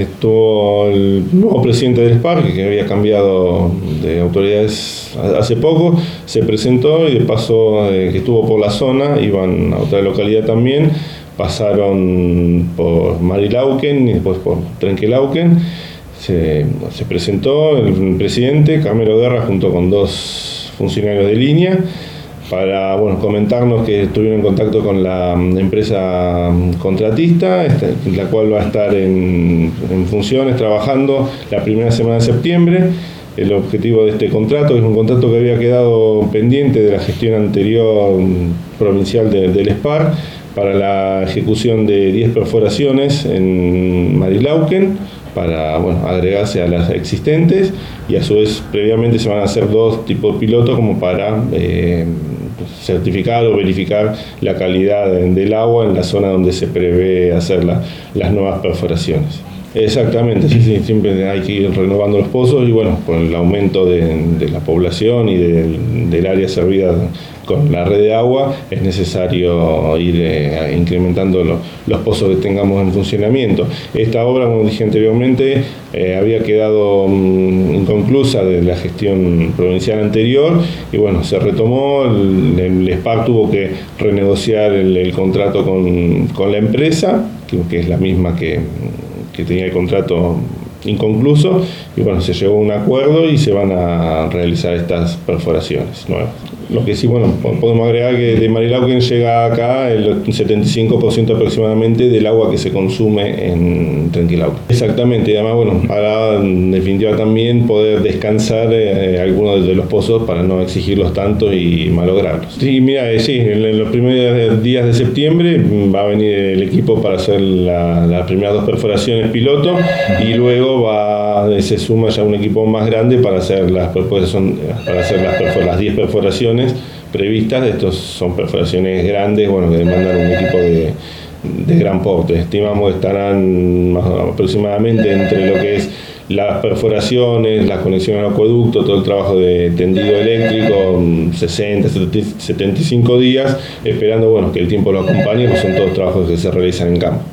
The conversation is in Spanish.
estuvo el nuevo presidente del SPAR, que había cambiado de autoridades hace poco, se presentó y de paso que estuvo por la zona, iban a otra localidad también, pasaron por Marilauken y después por Trenquelauken. Se presentó el presidente, Carmelo Guerra, junto con 2 funcionarios de línea, para comentarnos que estuvieron en contacto con la empresa contratista, la cual va a estar en funciones, trabajando la primera semana de septiembre. El objetivo de este contrato, que es un contrato que había quedado pendiente de la gestión anterior provincial del SPAR, para la ejecución de 10 perforaciones en Marilauken, para agregarse a las existentes, y a su vez previamente se van a hacer 2 tipos pilotos como para certificar o verificar la calidad del agua en la zona donde se prevé hacer las nuevas perforaciones. Exactamente, sí, siempre hay que ir renovando los pozos y con el aumento de la población y del área servida con la red de agua es necesario ir incrementando los pozos que tengamos en funcionamiento. Esta obra, como dije anteriormente, había quedado inconclusa de la gestión provincial anterior y se retomó. El SPAR tuvo que renegociar el contrato con la empresa, que es la misma que tenía el contrato inconcluso, y se llegó a un acuerdo y se van a realizar estas perforaciones nuevas. Lo que sí, podemos agregar que de Marilauken llega acá el 75% aproximadamente del agua que se consume en Trenquelauken. Exactamente, y además, para en definitiva también poder descansar algunos de los pozos para no exigirlos tanto y malograrlos. Sí, mira, en los primeros días de septiembre va a venir el equipo para hacer las primeras 2 perforaciones piloto, y luego se suma ya un equipo más grande para hacer las 10 perforaciones previstas. Estos son perforaciones grandes, que demandan un equipo de gran porte. Estimamos que estarán aproximadamente entre lo que es las perforaciones, la conexión al acueducto, todo el trabajo de tendido eléctrico, 60, 75 días, esperando que el tiempo lo acompañe, pues son todos trabajos que se realizan en campo.